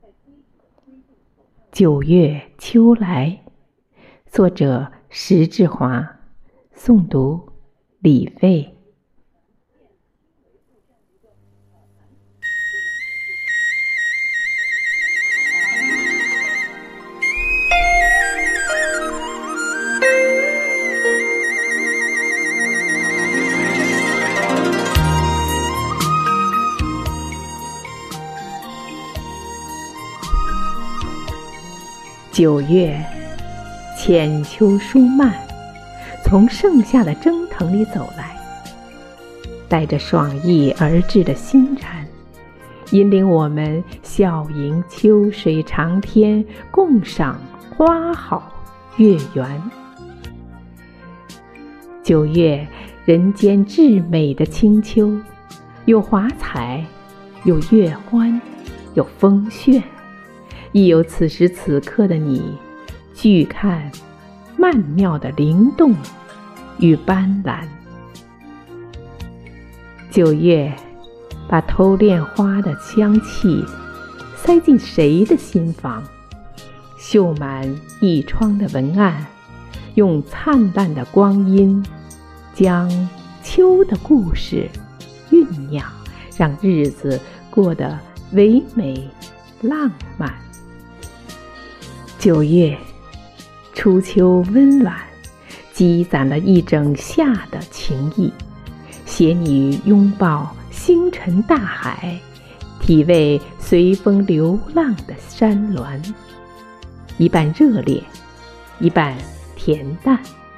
九月秋来，作者石志华，诵读李卫。九月，浅秋舒漫，从盛夏的蒸腾里走来，带着爽意而至的欣然，引领我们笑迎秋水长天，共赏花好月圆。九月，人间至美的清秋，有华彩，有月欢，有风炫，亦有此时此刻的你，具看曼妙的灵动与斑斓。九月，把偷恋花的香气塞进谁的心房，绣满一窗的文案，用灿烂的光阴将秋的故事酝酿，让日子过得唯美浪漫。九月，初秋温婉，积攒了一整夏的情意，携你拥抱星辰大海，体味随风流浪的山峦，一半热烈，一半恬淡。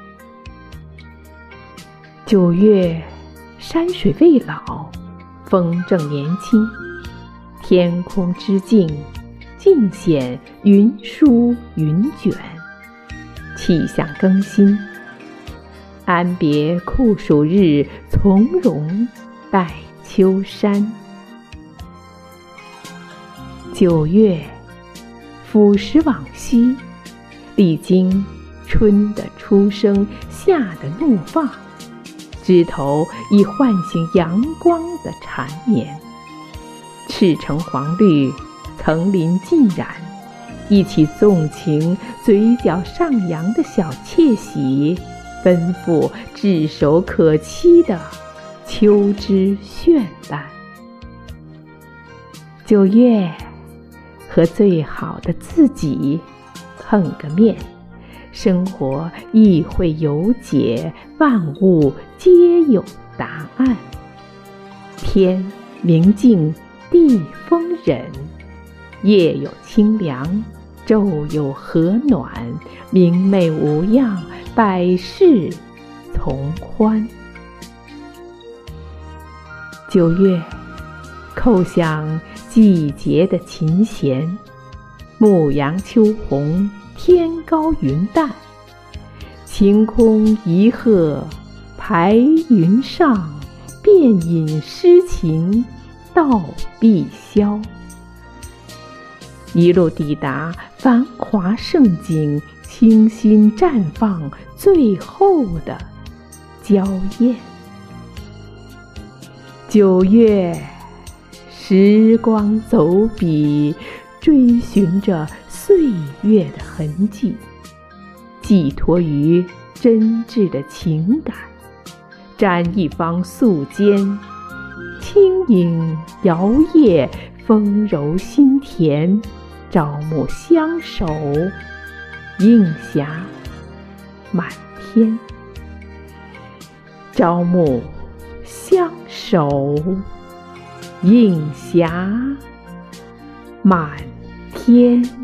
九月，山水未老，风正年轻，天空之境尽显云舒云卷，气象更新，安别酷暑日，从容待秋山。九月，俯拾往昔，历经春的初生，夏的怒放，枝头已唤醒阳光的缠绵，赤橙黄绿层林尽染，一起纵情，嘴角上扬的小窃喜，奔赴炙手可期的秋之绚烂。九月，和最好的自己碰个面，生活亦会有解，万物皆有答案。天明净，地丰稔，夜有清凉，昼有和暖，明媚无恙，百事从宽。九月，叩响季节的琴弦，牧羊秋红，天高云淡，晴空一鹤排云上，便引诗情到碧霄。一路抵达繁华盛景，倾心绽放最后的娇艳。九月，时光走笔，追寻着岁月的痕迹，寄托于真挚的情感，沾一方素笺，轻盈摇曳，丰柔心田，朝暮相守，映霞满天。朝暮相守，映霞满天。